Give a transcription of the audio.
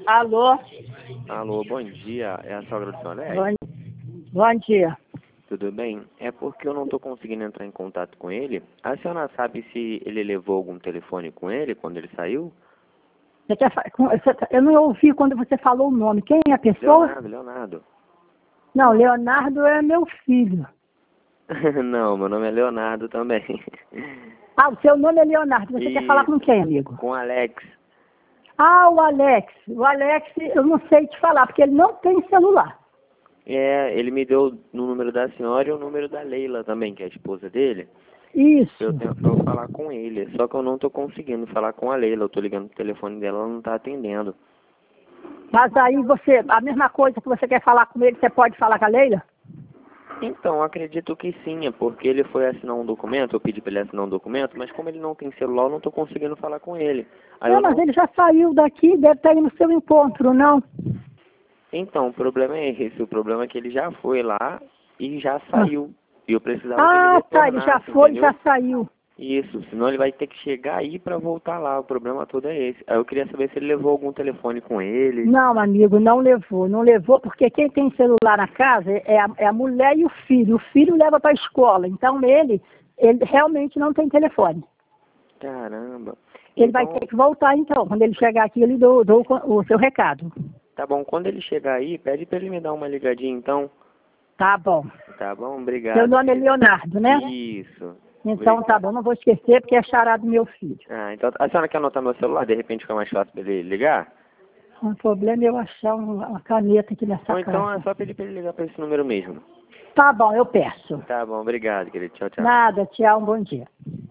Alô? Alô, bom dia. É a sogra do seu Alex? Bom dia. Tudo bem? É porque eu não estou conseguindo entrar em contato com ele. A senhora sabe se ele levou algum telefone com ele quando ele saiu? Eu não ouvi quando você falou o nome. Quem é a pessoa? Leonardo. Não, Leonardo é meu filho. Não, meu nome é Leonardo também. Ah, o seu nome é Leonardo. Você quer falar com quem, amigo? Com Alex. Ah, o Alex. O Alex, eu não sei te falar, porque ele não tem celular. Ele me deu no número da senhora e o número da Leila também, que é a esposa dele. Isso. Pra eu falar com ele. Só que eu não estou conseguindo falar com a Leila. Eu estou ligando pro telefone dela, ela não está atendendo. Mas aí a mesma coisa que você quer falar com ele, você pode falar com a Leila? Então, acredito que sim, é porque ele foi assinar um documento, eu pedi para ele assinar um documento, mas como ele não tem celular, eu não estou conseguindo falar com ele. Mas ele já saiu daqui, deve estar aí no seu encontro, não? Então, o problema é esse, o problema é que ele já foi lá e já saiu. E eu precisava que ele retornasse, ele já foi e entendeu? já saiu. Isso, senão ele vai ter que chegar aí para voltar lá, o problema todo é esse. Aí eu queria saber se ele levou algum telefone com ele. Não, amigo, não levou. Não levou porque quem tem celular na casa é a mulher e o filho. O filho leva para a escola. Então ele realmente não tem telefone. Caramba. Ele vai ter que voltar então. Quando ele chegar aqui, ele dou o seu recado. Tá bom, quando ele chegar aí, pede para ele me dar uma ligadinha então. Tá bom. Tá bom, obrigado. Seu nome é Leonardo, né? Isso. Então tá bom, não vou esquecer porque é chará do meu filho. Então a senhora quer anotar meu celular? De repente fica mais fácil para ele ligar? O problema é eu achar uma caneta aqui nessa Ou então casa. é só pedir para ele ligar para esse número mesmo. Tá bom, eu peço. Tá bom, obrigado, querido. Tchau, tchau. Nada, tchau, um bom dia.